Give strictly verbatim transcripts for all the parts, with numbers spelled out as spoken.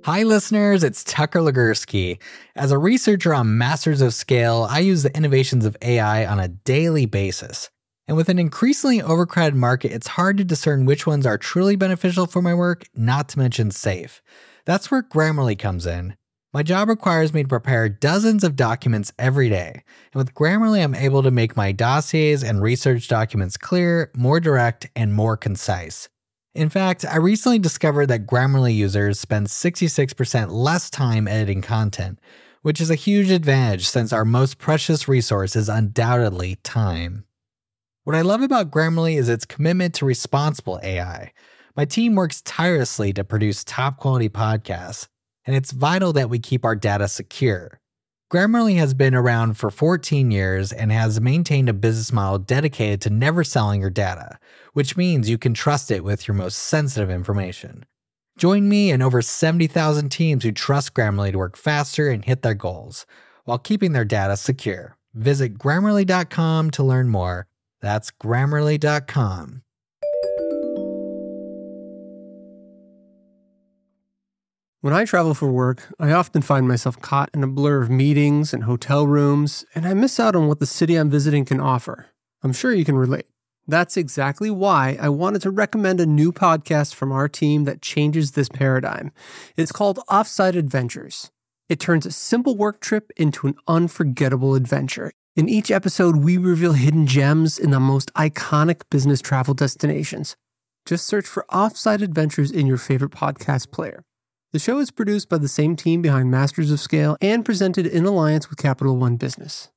Hi listeners, it's Tucker Legursky. As a researcher on Masters of Scale, I use the innovations of A I on a daily basis. And with an increasingly overcrowded market, it's hard to discern which ones are truly beneficial for my work, not to mention safe. That's where Grammarly comes in. My job requires me to prepare dozens of documents every day. And with Grammarly, I'm able to make my dossiers and research documents clear, more direct, and more concise. In fact, I recently discovered that Grammarly users spend sixty-six percent less time editing content, which is a huge advantage since our most precious resource is undoubtedly time. What I love about Grammarly is its commitment to responsible A I. My team works tirelessly to produce top-quality podcasts, and it's vital that we keep our data secure. Grammarly has been around for fourteen years and has maintained a business model dedicated to never selling your data, which means you can trust it with your most sensitive information. Join me and over seventy thousand teams who trust Grammarly to work faster and hit their goals, while keeping their data secure. Visit Grammarly dot com to learn more. That's Grammarly dot com. When I travel for work, I often find myself caught in a blur of meetings and hotel rooms, and I miss out on what the city I'm visiting can offer. I'm sure you can relate. That's exactly why I wanted to recommend a new podcast from our team that changes this paradigm. It's called Offsite Adventures. It turns a simple work trip into an unforgettable adventure. In each episode, we reveal hidden gems in the most iconic business travel destinations. Just search for Offsite Adventures in your favorite podcast player. The show is produced by the same team behind Masters of Scale and presented in alliance with Capital One Business.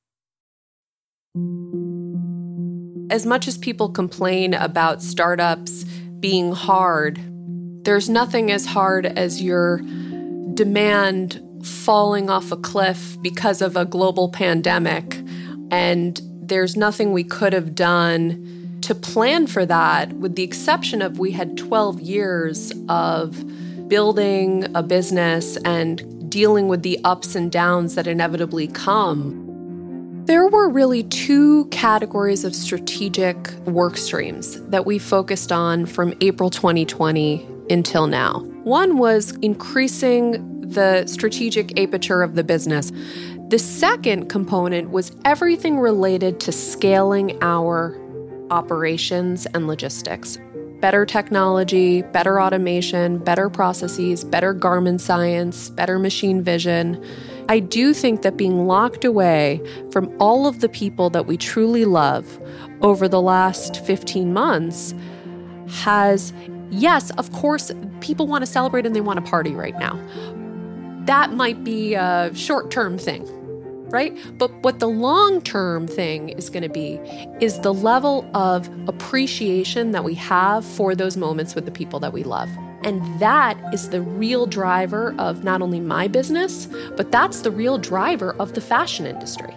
As much as people complain about startups being hard, there's nothing as hard as your demand falling off a cliff because of a global pandemic. And there's nothing we could have done to plan for that, with the exception of we had twelve years of building a business and dealing with the ups and downs that inevitably come. There were really two categories of strategic work streams that we focused on from April twenty twenty until now. One was increasing the strategic aperture of the business. The second component was everything related to scaling our operations and logistics. Better technology, better automation, better processes, better garment science, better machine vision. I do think that being locked away from all of the people that we truly love over the last fifteen months has, yes, of course, people want to celebrate and they want to party right now. That might be a short-term thing, right? But what the long-term thing is going to be is the level of appreciation that we have for those moments with the people that we love. And that is the real driver of not only my business, but that's the real driver of the fashion industry.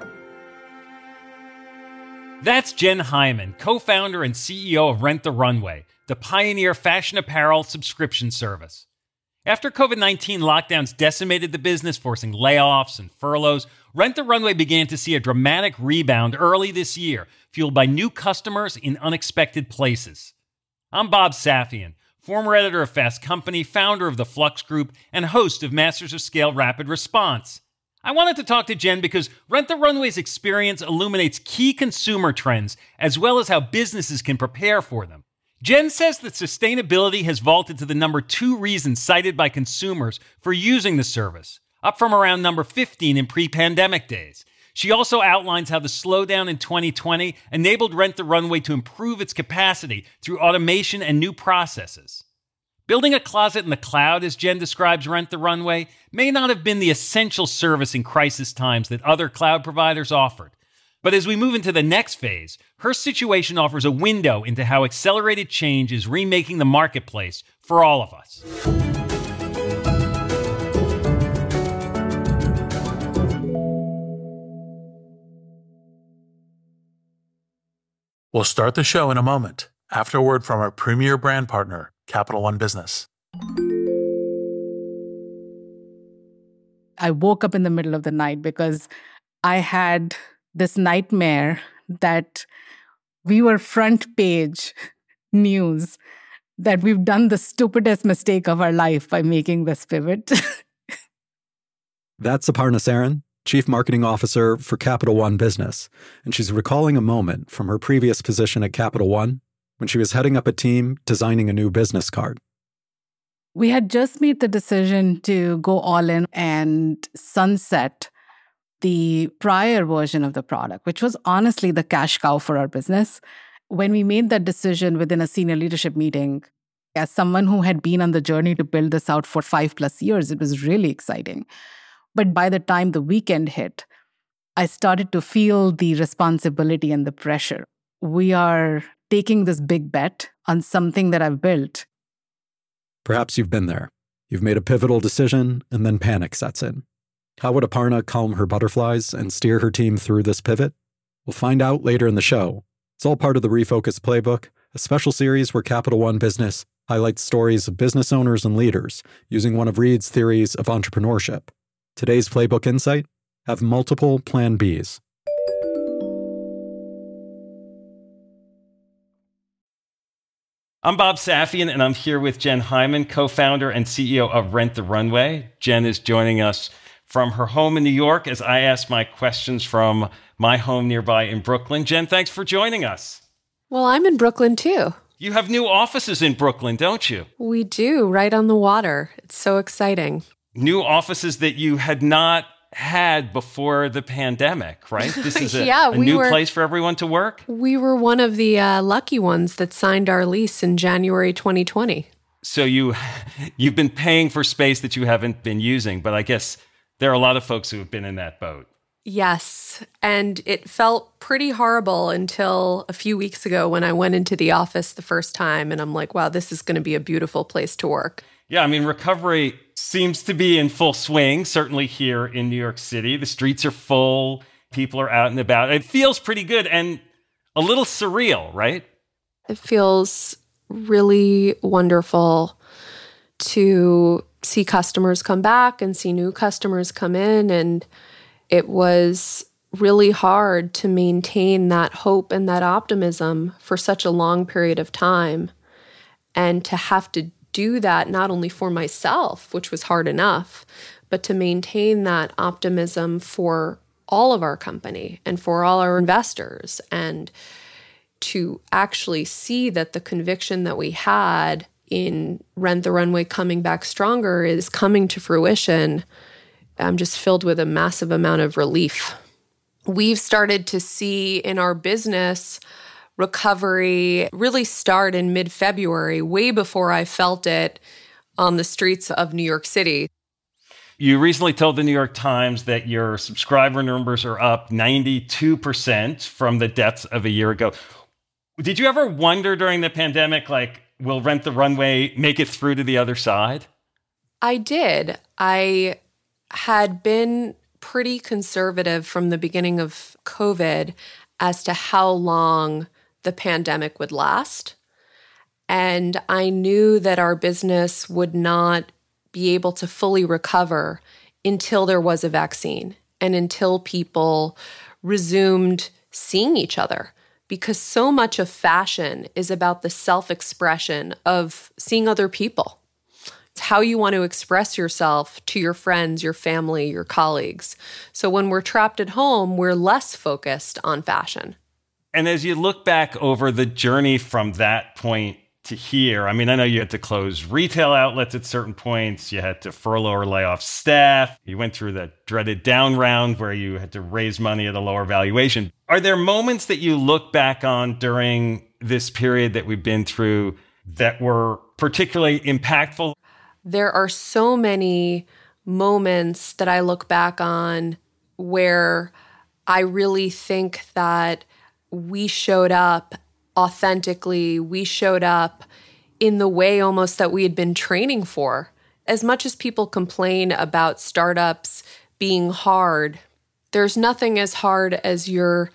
That's Jen Hyman, co-founder and C E O of Rent the Runway, the pioneer fashion apparel subscription service. After covid nineteen lockdowns decimated the business, forcing layoffs and furloughs, Rent the Runway began to see a dramatic rebound early this year, fueled by new customers in unexpected places. I'm Bob Safian, former editor of Fast Company, founder of the Flux Group, and host of Masters of Scale Rapid Response. I wanted to talk to Jen because Rent the Runway's experience illuminates key consumer trends, as well as how businesses can prepare for them. Jen says that sustainability has vaulted to the number two reason cited by consumers for using the service, up from around number fifteen in pre-pandemic days. She also outlines how the slowdown in twenty twenty enabled Rent the Runway to improve its capacity through automation and new processes. Building a closet in the cloud, as Jen describes Rent the Runway, may not have been the essential service in crisis times that other cloud providers offered. But as we move into the next phase, her situation offers a window into how accelerated change is remaking the marketplace for all of us. We'll start the show in a moment, after a word from our premier brand partner, Capital One Business. I woke up in the middle of the night because I had this nightmare that we were front page news that we've done the stupidest mistake of our life by making this pivot. That's Aparna Saran, Chief Marketing Officer for Capital One Business, and she's recalling a moment from her previous position at Capital One when she was heading up a team designing a new business card. We had just made the decision to go all in and sunset the prior version of the product, which was honestly the cash cow for our business. When we made that decision within a senior leadership meeting, as someone who had been on the journey to build this out for five plus years, it was really exciting. But by the time the weekend hit, I started to feel the responsibility and the pressure. We are taking this big bet on something that I've built. Perhaps you've been there. You've made a pivotal decision, and then panic sets in. How would Aparna calm her butterflies and steer her team through this pivot? We'll find out later in the show. It's all part of the Refocus Playbook, a special series where Capital One Business highlights stories of business owners and leaders using one of Reid's theories of entrepreneurship. Today's Playbook Insight: have multiple Plan Bs. I'm Bob Safian, and I'm here with Jen Hyman, co-founder and C E O of Rent the Runway. Jen is joining us from her home in New York as I ask my questions from my home nearby in Brooklyn. Jen, thanks for joining us. Well, I'm in Brooklyn too. You have new offices in Brooklyn, don't you? We do, right on the water. It's so exciting. New offices that you had not had before the pandemic, right? This is a, yeah, a we new were, place for everyone to work? We were one of the uh, lucky ones that signed our lease in January twenty twenty. So you, you've been paying for space that you haven't been using, but I guess there are a lot of folks who have been in that boat. Yes, and it felt pretty horrible until a few weeks ago when I went into the office the first time, and I'm like, wow, this is going to be a beautiful place to work. Yeah, I mean, recovery seems to be in full swing, certainly here in New York City. The streets are full. People are out and about. It feels pretty good and a little surreal, right? It feels really wonderful to see customers come back and see new customers come in. And it was really hard to maintain that hope and that optimism for such a long period of time. And to have to do that not only for myself, which was hard enough, but to maintain that optimism for all of our company and for all our investors, and to actually see that the conviction that we had in Rent the Runway coming back stronger is coming to fruition. I'm just filled with a massive amount of relief. We've started to see in our business recovery really start in mid-February, way before I felt it on the streets of New York City. You recently told the New York Times that your subscriber numbers are up ninety-two percent from the depths of a year ago. Did you ever wonder during the pandemic, like, will Rent the Runway make it through to the other side? I did. I had been pretty conservative from the beginning of COVID as to how long the pandemic would last. And I knew that our business would not be able to fully recover until there was a vaccine and until people resumed seeing each other. Because so much of fashion is about the self-expression of seeing other people. It's how you want to express yourself to your friends, your family, your colleagues. So when we're trapped at home, we're less focused on fashion. And as you look back over the journey from that point to here, I mean, I know you had to close retail outlets at certain points. You had to furlough or lay off staff. You went through that dreaded down round where you had to raise money at a lower valuation. Are there moments that you look back on during this period that we've been through that were particularly impactful? There are so many moments that I look back on where I really think that we showed up authentically. We showed up in the way almost that we had been training for. As much as people complain about startups being hard, there's nothing as hard as your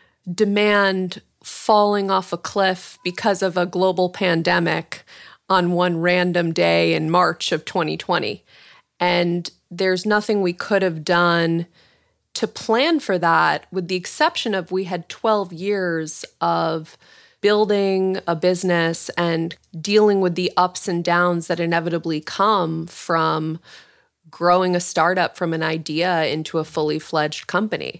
demand falling off a cliff because of a global pandemic on one random day in March of twenty twenty. And there's nothing we could have done to plan for that, with the exception of we had twelve years of building a business and dealing with the ups and downs that inevitably come from growing a startup from an idea into a fully fledged company.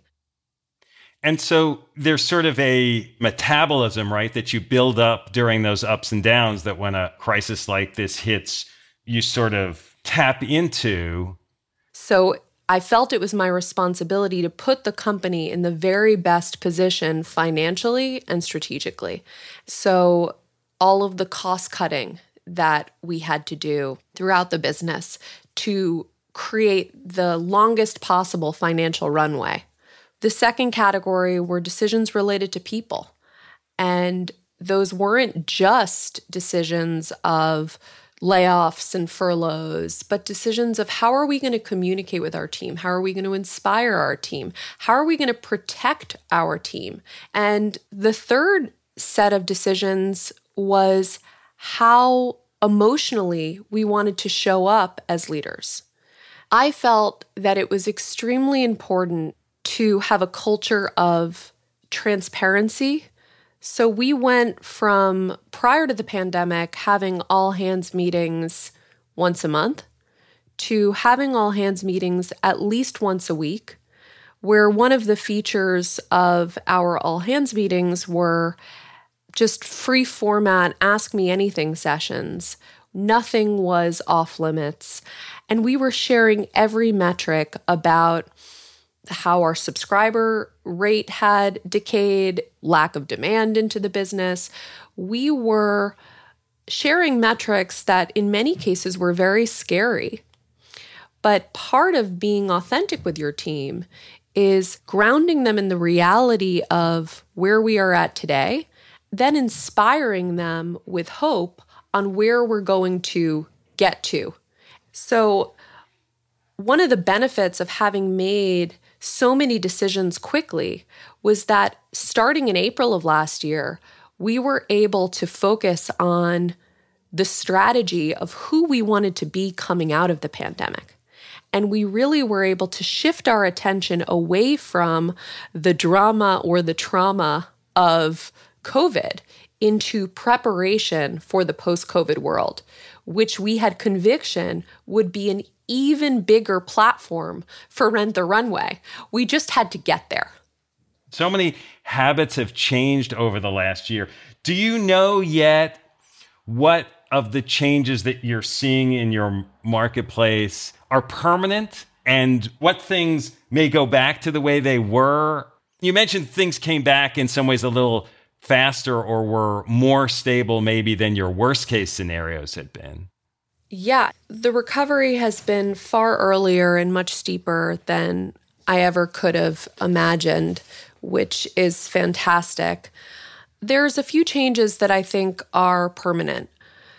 And so there's sort of a metabolism, right, that you build up during those ups and downs that when a crisis like this hits, you sort of tap into. So I felt it was my responsibility to put the company in the very best position financially and strategically. So all of the cost cutting that we had to do throughout the business to create the longest possible financial runway. The second category were decisions related to people. And those weren't just decisions of layoffs and furloughs, but decisions of how are we going to communicate with our team? How are we going to inspire our team? How are we going to protect our team? And the third set of decisions was how emotionally we wanted to show up as leaders. I felt that it was extremely important to have a culture of transparency. So we went from, prior to the pandemic, having all hands meetings once a month to having all hands meetings at least once a week, where one of the features of our all hands meetings were just free format, ask me anything sessions. Nothing was off limits. And we were sharing every metric about how our subscriber rate had decayed, lack of demand into the business. We were sharing metrics that in many cases were very scary. But part of being authentic with your team is grounding them in the reality of where we are at today, then inspiring them with hope on where we're going to get to. So one of the benefits of having made so many decisions quickly was that starting in April of last year, we were able to focus on the strategy of who we wanted to be coming out of the pandemic. And we really were able to shift our attention away from the drama or the trauma of COVID into preparation for the post-COVID world, which we had conviction would be an even bigger platform for Rent the Runway. We just had to get there. So many habits have changed over the last year. Do you know yet what of the changes that you're seeing in your marketplace are permanent and what things may go back to the way they were? You mentioned things came back in some ways a little faster or were more stable maybe than your worst case scenarios had been. Yeah, the recovery has been far earlier and much steeper than I ever could have imagined, which is fantastic. There's a few changes that I think are permanent.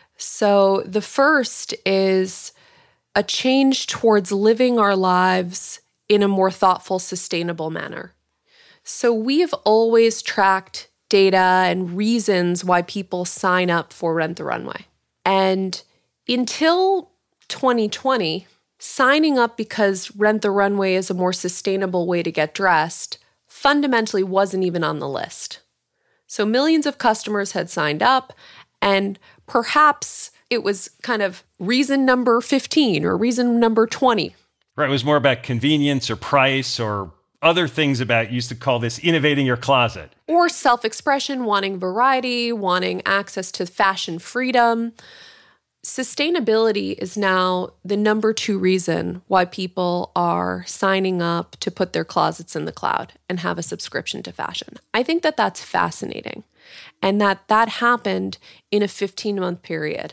So the first is a change towards living our lives in a more thoughtful, sustainable manner. So we've always tracked data and reasons why people sign up for Rent the Runway. And until twenty twenty, signing up because Rent the Runway is a more sustainable way to get dressed fundamentally wasn't even on the list. So millions of customers had signed up, and perhaps it was kind of reason number fifteen or reason number twenty. Right, it was more about convenience or price or other things about, used to call this innovating your closet. Or self-expression, wanting variety, wanting access to fashion freedom. Sustainability is now the number two reason why people are signing up to put their closets in the cloud and have a subscription to fashion. I think that that's fascinating and that that happened in a fifteen-month period.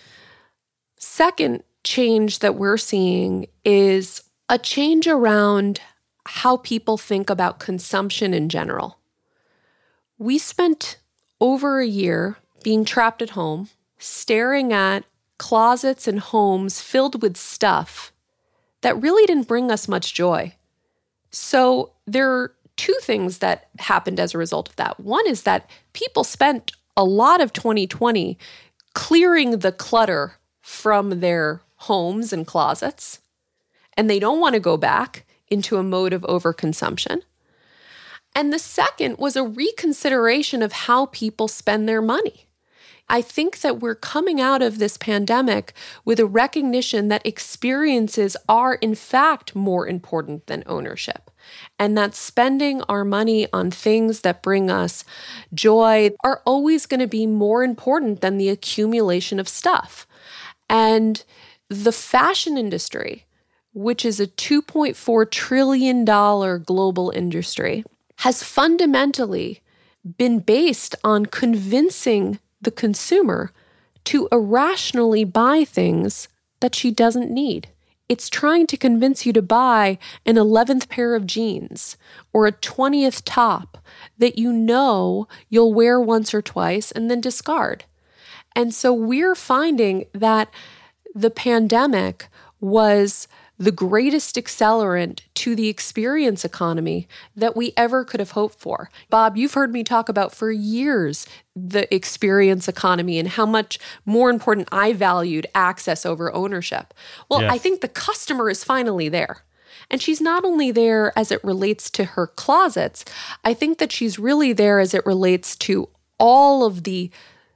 Second change that we're seeing is a change around how people think about consumption in general. We spent over a year being trapped at home, staring at closets and homes filled with stuff that really didn't bring us much joy. So there are two things that happened as a result of that. One is that people spent a lot of twenty twenty clearing the clutter from their homes and closets, and they don't want to go back into a mode of overconsumption. And the second was a reconsideration of how people spend their money. I think that we're coming out of this pandemic with a recognition that experiences are, in fact, more important than ownership, and that spending our money on things that bring us joy are always going to be more important than the accumulation of stuff. And the fashion industry, which is a two point four trillion dollars global industry, has fundamentally been based on convincing the consumer to irrationally buy things that she doesn't need. It's trying to convince you to buy an eleventh pair of jeans or a twentieth top that you know you'll wear once or twice and then discard. And so we're finding that the pandemic was the greatest accelerant to the experience economy that we ever could have hoped for. Bob, you've heard me talk about for years the experience economy and how much more important I valued access over ownership. Well, yes. I think the customer is finally there. And she's not only there as it relates to her closets, I think that she's really there as it relates to all of the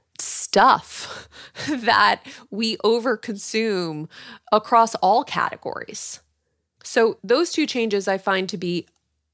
stuff that we overconsume across all categories. So those two changes I find to be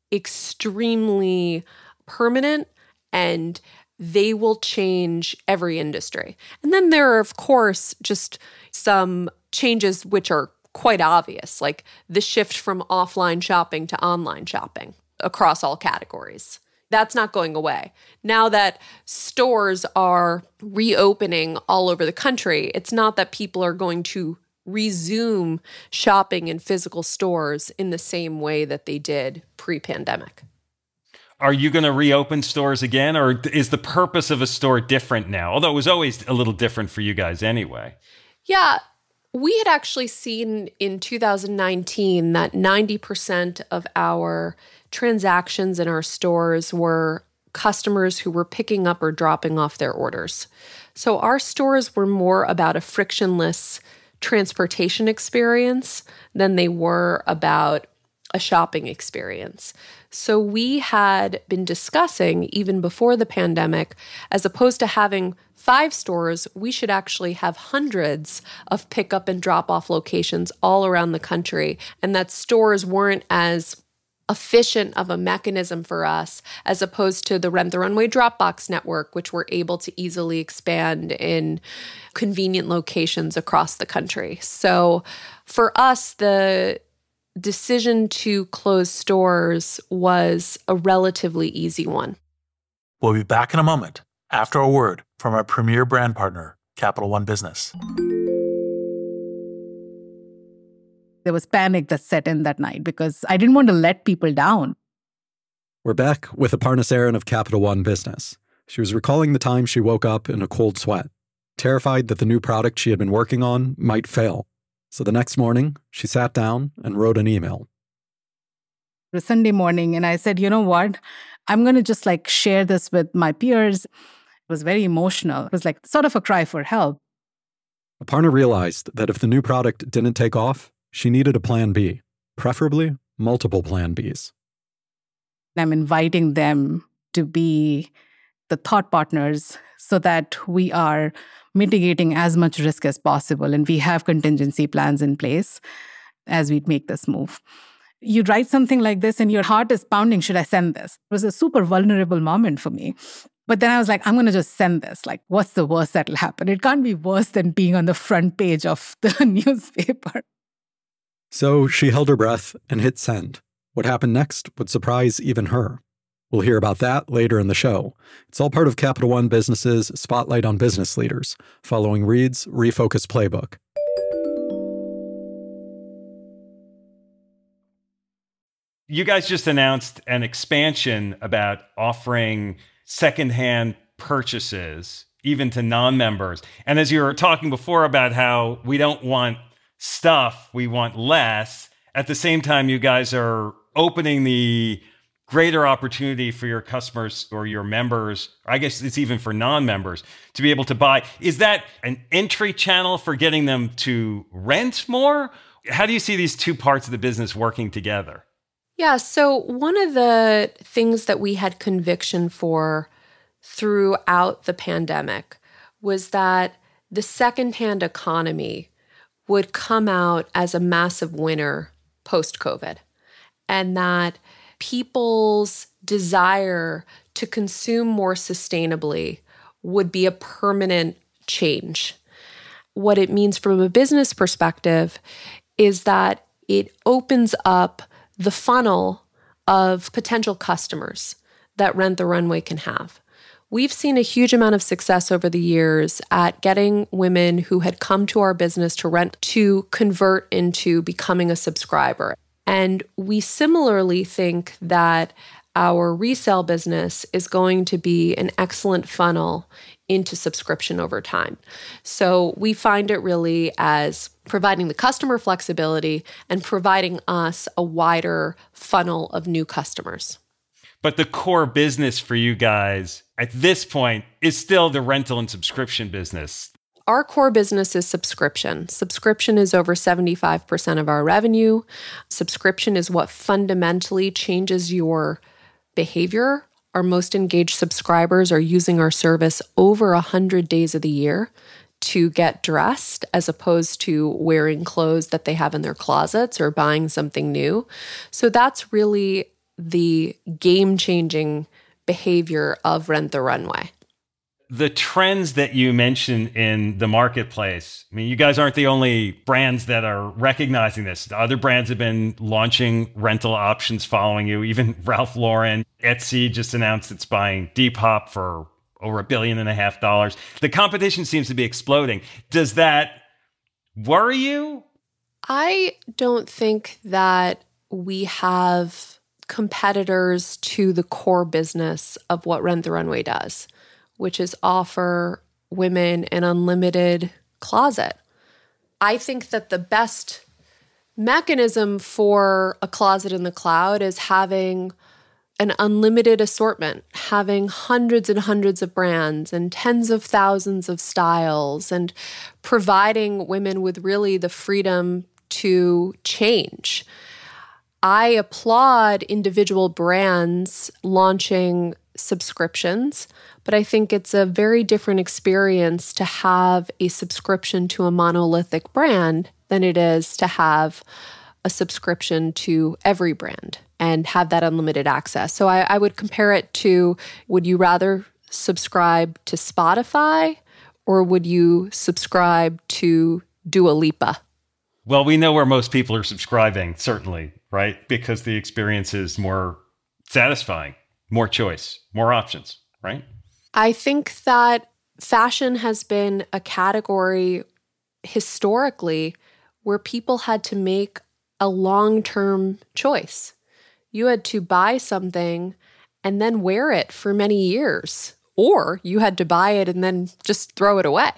extremely permanent, and they will change every industry. And then there are, of course, just some changes which are quite obvious, like the shift from offline shopping to online shopping across all categories. That's not going away. Now that stores are reopening all over the country, it's not that people are going to resume shopping in physical stores in the same way that they did pre-pandemic. Are you going to reopen stores again, or is the purpose of a store different now? Although it was always a little different for you guys anyway. Yeah. We had actually seen in two thousand nineteen that ninety percent of our transactions in our stores were customers who were picking up or dropping off their orders. So our stores were more about a frictionless transportation experience than they were about a shopping experience. So we had been discussing, even before the pandemic, as opposed to having five stores, we should actually have hundreds of pickup and drop-off locations all around the country, and that stores weren't as efficient of a mechanism for us as opposed to the Rent the Runway Dropbox network, which we're able to easily expand in convenient locations across the country. So for us, the decision to close stores was a relatively easy one. We'll be back in a moment after a word from our premier brand partner, Capital One Business. There was panic that set in that night because I didn't want to let people down. We're back with Aparna Saran of Capital One Business. She was recalling the time she woke up in a cold sweat, terrified that the new product she had been working on might fail. So the next morning, she sat down and wrote an email. It was Sunday morning, and I said, you know what? I'm going to just like share this with my peers. It was very emotional. It was like sort of a cry for help. Aparna realized that if the new product didn't take off, she needed a plan B, preferably multiple plan Bs. I'm inviting them to be the thought partners so that we are mitigating as much risk as possible, and we have contingency plans in place as we make this move. You write something like this and your heart is pounding, should I send this? It was a super vulnerable moment for me. But then I was like, I'm going to just send this. Like, what's the worst that'll happen? It can't be worse than being on the front page of the newspaper. So she held her breath and hit send. What happened next would surprise even her. We'll hear about that later in the show. It's all part of Capital One Business's Spotlight on Business Leaders, following Reed's Refocus Playbook. You guys just announced an expansion about offering secondhand purchases, even to non-members. And as you were talking before about how we don't want stuff, we want less, at the same time, you guys are opening the greater opportunity for your customers or your members, or I guess it's even for non-members, to be able to buy. Is that an entry channel for getting them to rent more? How do you see these two parts of the business working together? Yeah, so one of the things that we had conviction for throughout the pandemic was that the secondhand economy would come out as a massive winner post-COVID, and that people's desire to consume more sustainably would be a permanent change. What it means from a business perspective is that it opens up the funnel of potential customers that Rent the Runway can have. We've seen a huge amount of success over the years at getting women who had come to our business to rent to convert into becoming a subscriber. And we similarly think that our resale business is going to be an excellent funnel into subscription over time. So we find it really as providing the customer flexibility and providing us a wider funnel of new customers. But the core business for you guys at this point is still the rental and subscription business. Our core business is subscription. Subscription is over seventy-five percent of our revenue. Subscription is what fundamentally changes your behavior. Our most engaged subscribers are using our service over one hundred days of the year to get dressed, as opposed to wearing clothes that they have in their closets or buying something new. So that's really the game-changing behavior of Rent the Runway. The trends that you mentioned in the marketplace, I mean, you guys aren't the only brands that are recognizing this. Other brands have been launching rental options following you. Even Ralph Lauren, Etsy just announced it's buying Depop for over a billion and a half dollars. The competition seems to be exploding. Does that worry you? I don't think that we have competitors to the core business of what Rent the Runway does, which is offer women an unlimited closet. I think that the best mechanism for a closet in the cloud is having an unlimited assortment, having hundreds and hundreds of brands and tens of thousands of styles, and providing women with really the freedom to change. I applaud individual brands launching subscriptions, but I think it's a very different experience to have a subscription to a monolithic brand than it is to have a subscription to every brand and have that unlimited access. So I, I would compare it to, would you rather subscribe to Spotify or would you subscribe to Dua Lipa? Well, we know where most people are subscribing, certainly, right? Because the experience is more satisfying, more choice, more options, right? I think that fashion has been a category historically where people had to make a long-term choice. You had to buy something and then wear it for many years, or you had to buy it and then just throw it away.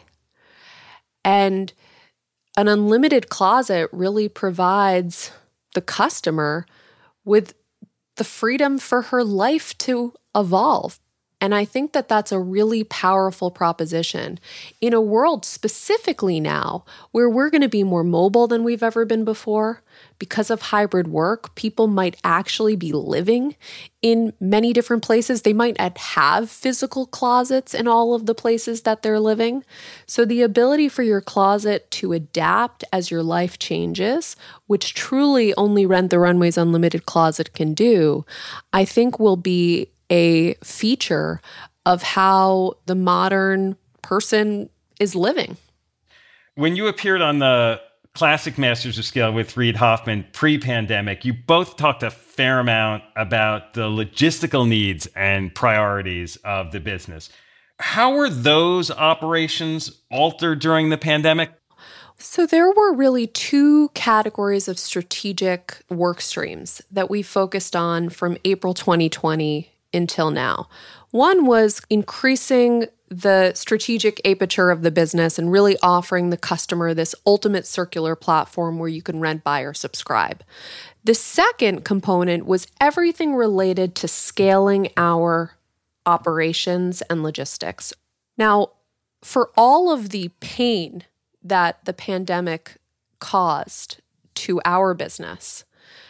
And an unlimited closet really provides the customer with the freedom for her life to evolve. And I think that that's a really powerful proposition in a world specifically now where we're going to be more mobile than we've ever been before. Because of hybrid work, people might actually be living in many different places. They might not have physical closets in all of the places that they're living. So the ability for your closet to adapt as your life changes, which truly only Rent the Runway's Unlimited Closet can do, I think will be a feature of how the modern person is living. When you appeared on the classic Masters of Scale with Reid Hoffman pre-pandemic, you both talked a fair amount about the logistical needs and priorities of the business. How were those operations altered during the pandemic? So there were really two categories of strategic work streams that we focused on from April twenty twenty until now. One was increasing the strategic aperture of the business and really offering the customer this ultimate circular platform where you can rent, buy, or subscribe. The second component was everything related to scaling our operations and logistics. Now, for all of the pain that the pandemic caused to our business,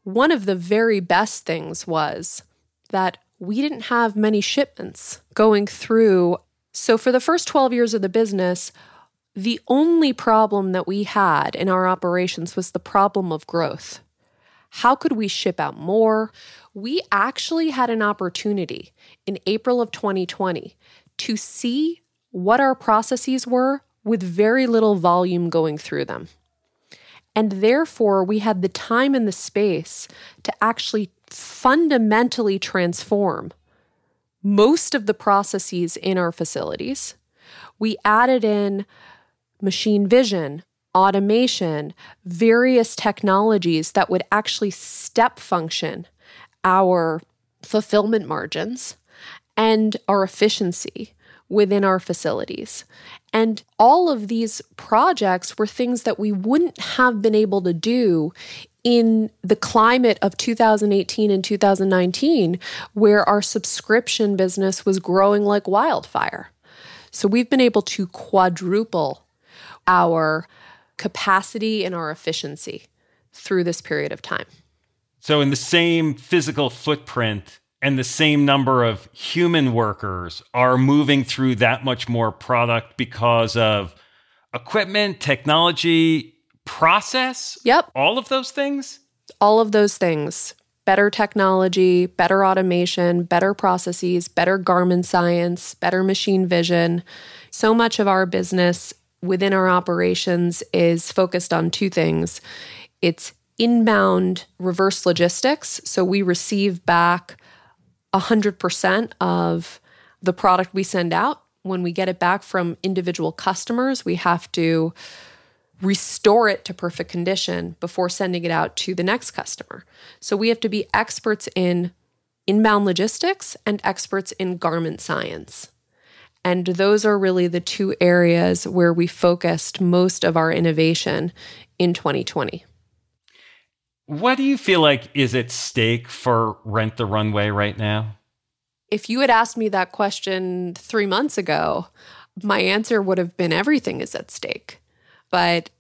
one of the very best things was that we didn't have many shipments going through. So for the first twelve years of the business, the only problem that we had in our operations was the problem of growth. How could we ship out more? We actually had an opportunity in April of twenty twenty to see what our processes were with very little volume going through them. And therefore, we had the time and the space to actually fundamentally transform most of the processes in our facilities. We added in machine vision, automation, various technologies that would actually step function our fulfillment margins and our efficiency within our facilities. And all of these projects were things that we wouldn't have been able to do in the climate of two thousand eighteen and two thousand nineteen, where our subscription business was growing like wildfire. So we've been able to quadruple our capacity and our efficiency through this period of time. So in the same physical footprint and the same number of human workers are moving through that much more product because of equipment, technology, process? Yep. All of those things? All of those things. Better technology, better automation, better processes, better garment science, better machine vision. So much of our business within our operations is focused on two things. It's inbound reverse logistics. So we receive back one hundred percent of the product we send out. When we get it back from individual customers, we have to restore it to perfect condition before sending it out to the next customer. So we have to be experts in inbound logistics and experts in garment science. And those are really the two areas where we focused most of our innovation in twenty twenty. What do you feel like is at stake for Rent the Runway right now? If you had asked me that question three months ago, my answer would have been everything is at stake. But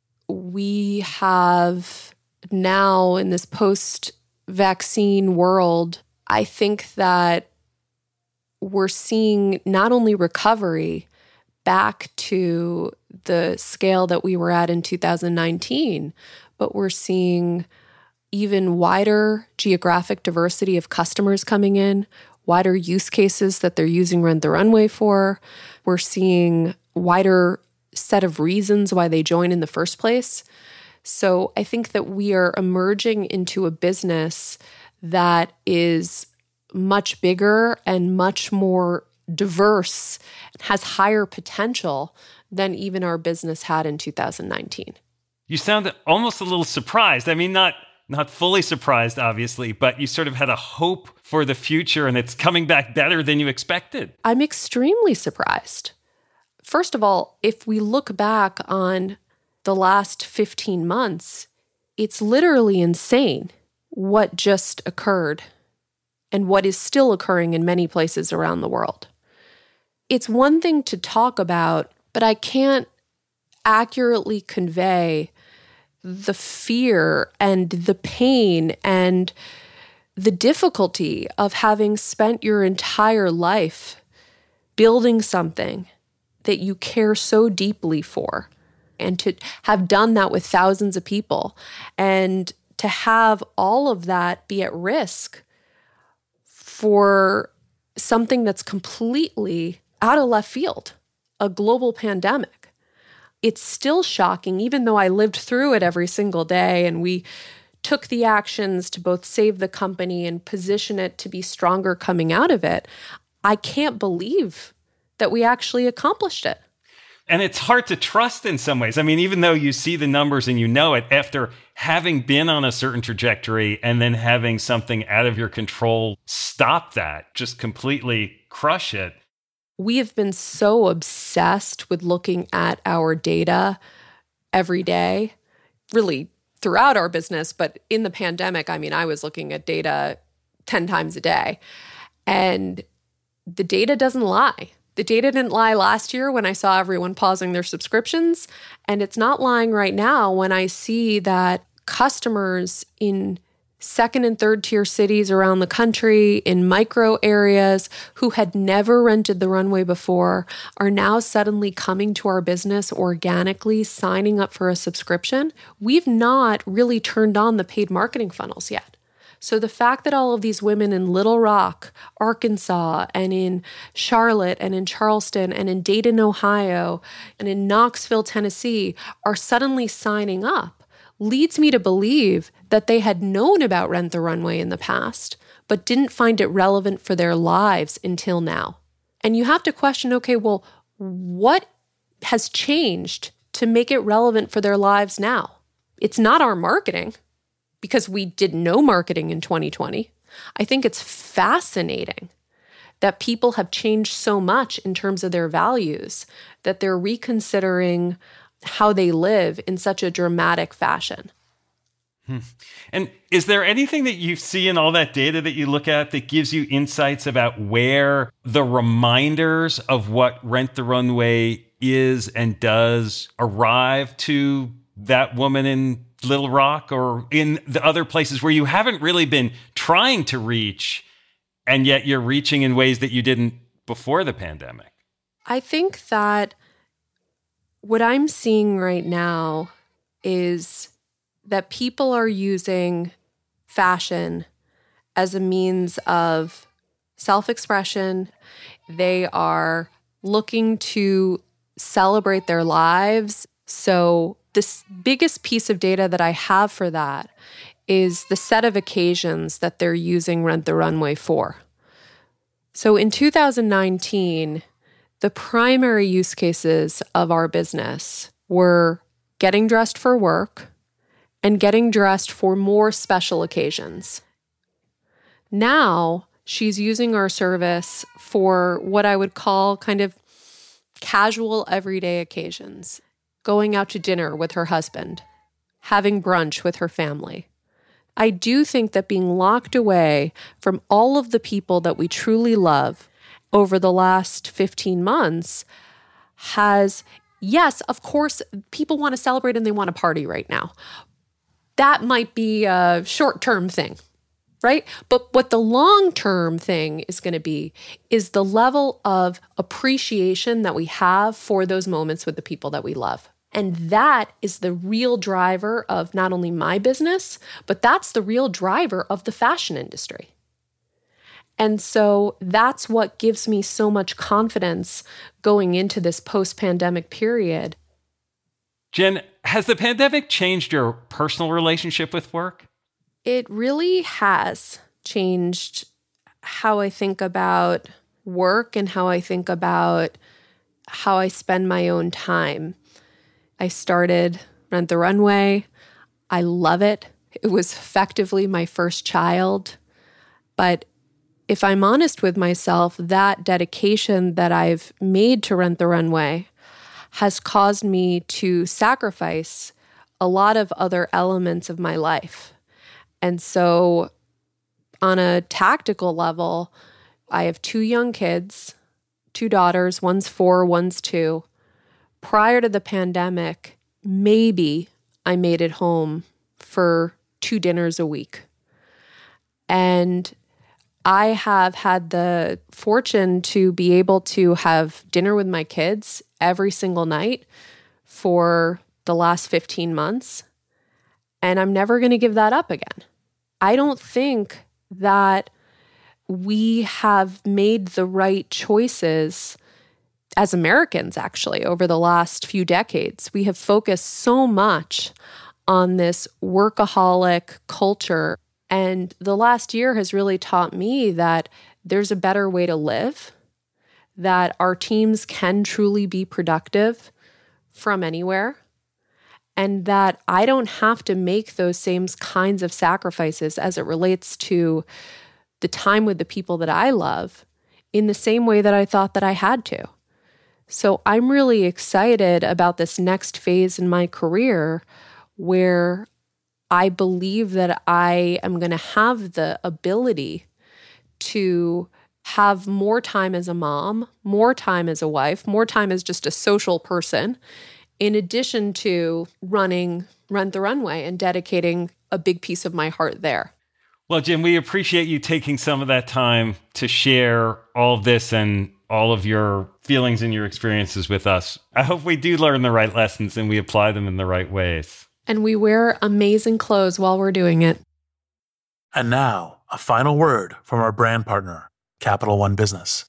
we have now, in this post-vaccine world, I think that we're seeing not only recovery back to the scale that we were at in two thousand nineteen, but we're seeing even wider geographic diversity of customers coming in, wider use cases that they're using Rent the Runway for. We're seeing wider set of reasons why they join in the first place. So I think that we are emerging into a business that is much bigger and much more diverse, has higher potential than even our business had in two thousand nineteen. You sound almost a little surprised. I mean, not not fully surprised, obviously, but you sort of had a hope for the future and it's coming back better than you expected. I'm extremely surprised. First of all, if we look back on the last fifteen months, it's literally insane what just occurred and what is still occurring in many places around the world. It's one thing to talk about, but I can't accurately convey the fear and the pain and the difficulty of having spent your entire life building something that you care so deeply for, and to have done that with thousands of people, and to have all of that be at risk for something that's completely out of left field, a global pandemic. It's still shocking, even though I lived through it every single day and we took the actions to both save the company and position it to be stronger coming out of it. I can't believe that we actually accomplished it. And it's hard to trust in some ways. I mean, even though you see the numbers and you know it, after having been on a certain trajectory and then having something out of your control stop that, just completely crush it. We have been so obsessed with looking at our data every day, really throughout our business. But in the pandemic, I mean, I was looking at data ten times a day. And the data doesn't lie. The data didn't lie last year when I saw everyone pausing their subscriptions. And it's not lying right now when I see that customers in second and third tier cities around the country, in micro areas, who had never rented the runway before are now suddenly coming to our business organically, signing up for a subscription. We've not really turned on the paid marketing funnels yet. So the fact that all of these women in Little Rock, Arkansas, and in Charlotte, and in Charleston, and in Dayton, Ohio, and in Knoxville, Tennessee, are suddenly signing up leads me to believe that they had known about Rent the Runway in the past, but didn't find it relevant for their lives until now. And you have to question, okay, well, what has changed to make it relevant for their lives now? It's not our marketing, because we did no marketing in twenty twenty. I think it's fascinating that people have changed so much in terms of their values that they're reconsidering how they live in such a dramatic fashion. Hmm. And is there anything that you see in all that data that you look at that gives you insights about where the reminders of what Rent the Runway is and does arrive to that woman in Little Rock or in the other places where you haven't really been trying to reach, and yet you're reaching in ways that you didn't before the pandemic? I think that what I'm seeing right now is that people are using fashion as a means of self-expression. They are looking to celebrate their lives. So the biggest piece of data that I have for that is the set of occasions that they're using Rent the Runway for. So in two thousand nineteen, the primary use cases of our business were getting dressed for work and getting dressed for more special occasions. Now, she's using our service for what I would call kind of casual everyday occasions. Going out to dinner with her husband, having brunch with her family. I do think that being locked away from all of the people that we truly love over the last fifteen months has, yes, of course, people want to celebrate and they want to party right now. That might be a short-term thing, right? But what the long-term thing is going to be is the level of appreciation that we have for those moments with the people that we love. And that is the real driver of not only my business, but that's the real driver of the fashion industry. And so that's what gives me so much confidence going into this post-pandemic period. Jen, has the pandemic changed your personal relationship with work? It really has changed how I think about work and how I think about how I spend my own time. I started Rent the Runway. I love it. It was effectively my first child. But if I'm honest with myself, that dedication that I've made to Rent the Runway has caused me to sacrifice a lot of other elements of my life. And so on a tactical level, I have two young kids, two daughters, one's four, one's two. Prior to the pandemic, maybe I made it home for two dinners a week. And I have had the fortune to be able to have dinner with my kids every single night for the last fifteen months. And I'm never going to give that up again. I don't think that we have made the right choices as Americans, actually, over the last few decades. We have focused so much on this workaholic culture. And the last year has really taught me that there's a better way to live, that our teams can truly be productive from anywhere, and that I don't have to make those same kinds of sacrifices as it relates to the time with the people that I love in the same way that I thought that I had to. So I'm really excited about this next phase in my career where I believe that I am going to have the ability to have more time as a mom, more time as a wife, more time as just a social person, in addition to running Rent the Runway and dedicating a big piece of my heart there. Well, Jim, we appreciate you taking some of that time to share all of this and all of your feelings and your experiences with us. I hope we do learn the right lessons and we apply them in the right ways. And we wear amazing clothes while we're doing it. And now, a final word from our brand partner, Capital One Business.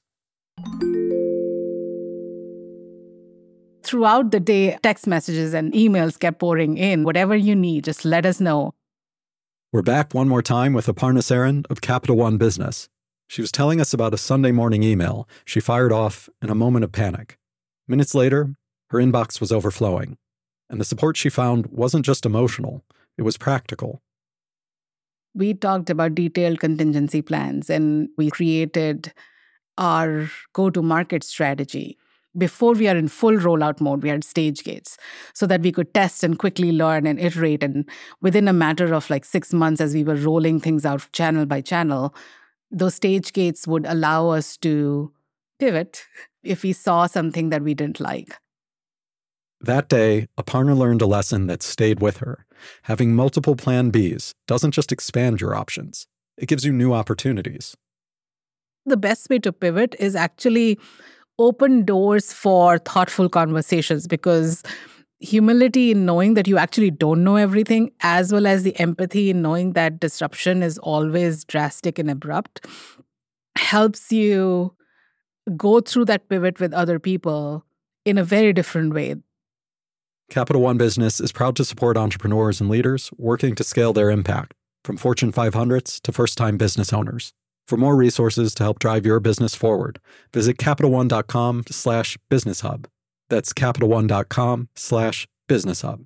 Throughout the day, text messages and emails kept pouring in. Whatever you need, just let us know. We're back one more time with Aparna Saran of Capital One Business. She was telling us about a Sunday morning email she fired off in a moment of panic. Minutes later, her inbox was overflowing. And the support she found wasn't just emotional, it was practical. We talked about detailed contingency plans and we created our go-to-market strategy. Before we are in full rollout mode, we had stage gates so that we could test and quickly learn and iterate. And within a matter of like six months, as we were rolling things out channel by channel, those stage gates would allow us to pivot if we saw something that we didn't like. That day, Aparna learned a lesson that stayed with her. Having multiple plan Bs doesn't just expand your options, it gives you new opportunities. The best way to pivot is actually open doors for thoughtful conversations, because humility in knowing that you actually don't know everything, as well as the empathy in knowing that disruption is always drastic and abrupt, helps you go through that pivot with other people in a very different way. Capital One Business is proud to support entrepreneurs and leaders working to scale their impact, from Fortune five hundreds to first-time business owners. For more resources to help drive your business forward, visit CapitalOne.com slash Business Hub. That's CapitalOne.com slash Business Hub.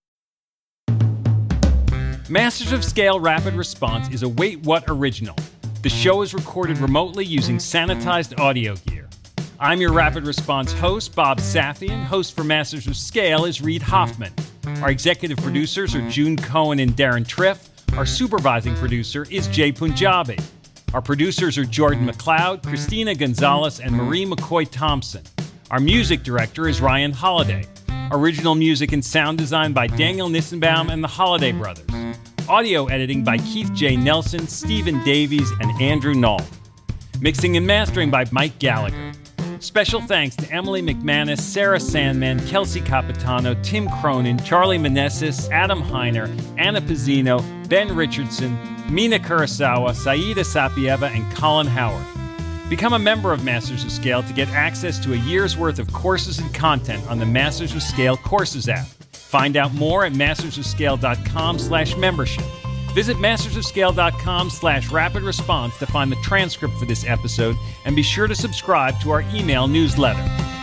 Masters of Scale Rapid Response is a Wait What original. The show is recorded remotely using sanitized audio gear. I'm your Rapid Response host, Bob Safian. Host for Masters of Scale is Reid Hoffman. Our executive producers are June Cohen and Darren Triff. Our supervising producer is Jay Punjabi. Our producers are Jordan McLeod, Christina Gonzalez, and Marie McCoy-Thompson. Our music director is Ryan Holiday. Original music and sound design by Daniel Nissenbaum and the Holiday Brothers. Audio editing by Keith J. Nelson, Stephen Davies, and Andrew Knoll. Mixing and mastering by Mike Gallagher. Special thanks to Emily McManus, Sarah Sandman, Kelsey Capitano, Tim Cronin, Charlie Meneses, Adam Heiner, Anna Pizzino, Ben Richardson, Mina Kurosawa, Saida Sapieva, and Colin Howard. Become a member of Masters of Scale to get access to a year's worth of courses and content on the Masters of Scale Courses app. Find out more at mastersofscale.com slash membership. Visit mastersofscale.com slash rapid response to find the transcript for this episode, and be sure to subscribe to our email newsletter.